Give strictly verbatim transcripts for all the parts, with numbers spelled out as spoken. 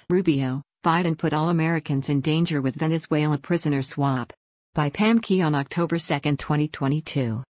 Rubio, Biden put all Americans in danger with Venezuela prisoner swap. By Pam Key on October second, twenty twenty-two.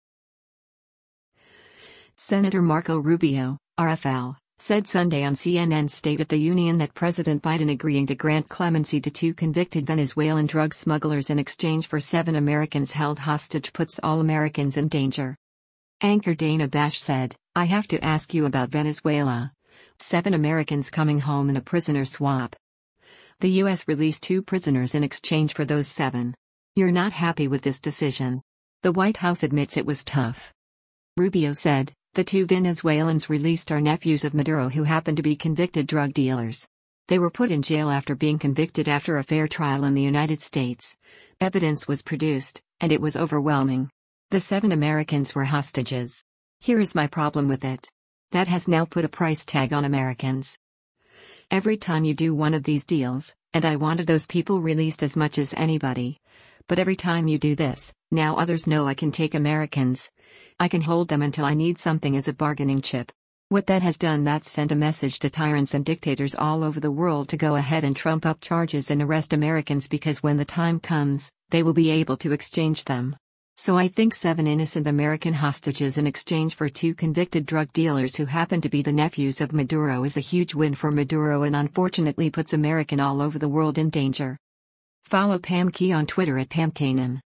Senator Marco Rubio, R F L, said Sunday on C N N State of the Union that President Biden agreeing to grant clemency to two convicted Venezuelan drug smugglers in exchange for seven Americans held hostage puts all Americans in danger. Anchor Dana Bash said, "I have to ask you about Venezuela. Seven Americans coming home in a prisoner swap. The U S released two prisoners in exchange for those seven. You're not happy with this decision. The White House admits it was tough." Rubio said, "The two Venezuelans released are nephews of Maduro who happen to be convicted drug dealers. They were put in jail after being convicted after a fair trial in the United States. Evidence was produced, and it was overwhelming. The seven Americans were hostages. Here is my problem with it. That has now put a price tag on Americans. Every time you do one of these deals, and I wanted those people released as much as anybody. But every time you do this, now others know I can take Americans. I can hold them until I need something as a bargaining chip. What that has done, that's sent a message to tyrants and dictators all over the world to go ahead and trump up charges and arrest Americans, because when the time comes, they will be able to exchange them. So I think seven innocent American hostages in exchange for two convicted drug dealers who happen to be the nephews of Maduro is a huge win for Maduro and unfortunately puts American all over the world in danger." Follow Pam Key on Twitter at Pam Kanan.